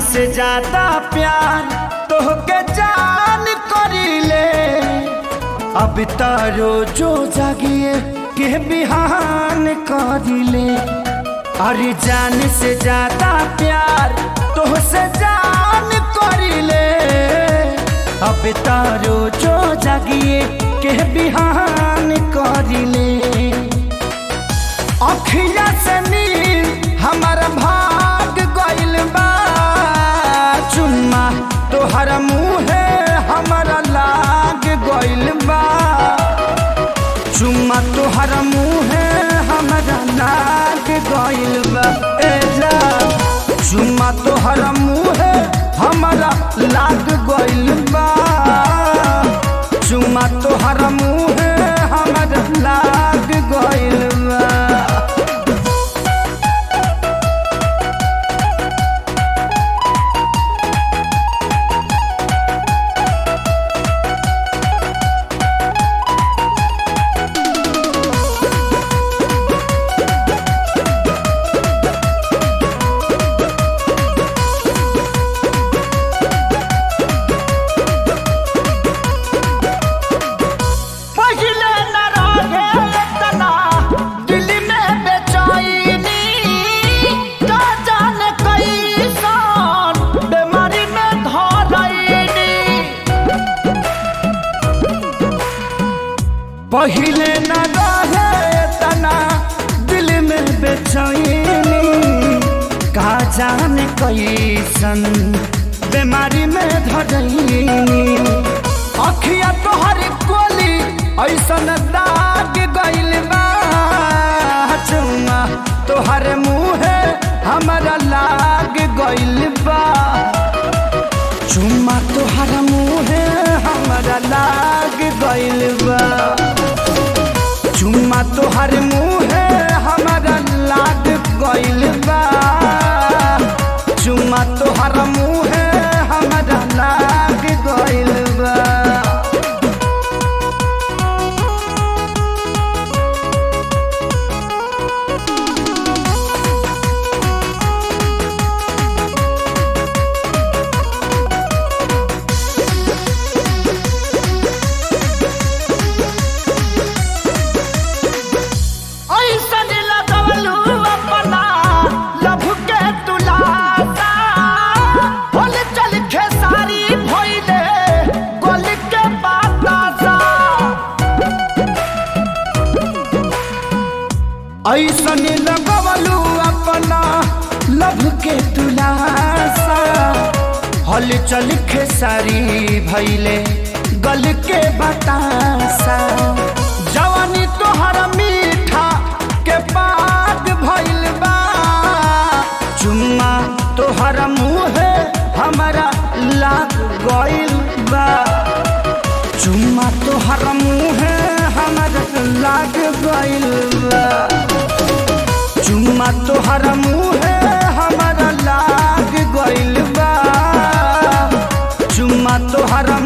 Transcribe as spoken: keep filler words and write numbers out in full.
से ज्यादा प्यार तोहके जान करीले। अब तारो जो जागिए के बिहान करीले। अरे जान से ज्यादा प्यार तोहसे जान करीले। अब तारो जो जागिए के बिहान करीले। अखिया से नील हमारा भाग गइल बा। चुम्मा तोहर मुँहे हमारा लाग गइल बा। चुम्मा तोहर मुँहे हमारा लाग गइल बा। ए जा चुम्मा तोहर मुँहे हमारा लाग गइल बा। चुम्मा तोहर मुँहे हमारा लाग गइल बा। पहिले न रहे तना दिल में बेचैनी। का जाने कैसन बीमारी में धरैनी। अखिया तोहर कोली ऐसन दाग गइल बा। चुम्मा तोहर मुँहे हमारा लाग गइल बा। चुम्मा तोहर मुँहे हमारा लाग गइल बा। चुम्मा तोहर मुँहे हमारा लाग गइल बा। चुम्मा तोहर मुँहे हमारा लाग गइल बा। ऐसन लगवलू अपना लभ के तुलासा। हल चल खेसारी भैले गल के बतासा। जवानी तोहर मीठा के पाग भइल बा। चुम्मा तोहर मुँहे हमारा लाग गइल बा। चुम्मा तोहर मुँहे हमारा लाग गइल बा। चुम्मा तोहर मुँहे हमारा लाग गइल बा। चुम्मा तोहर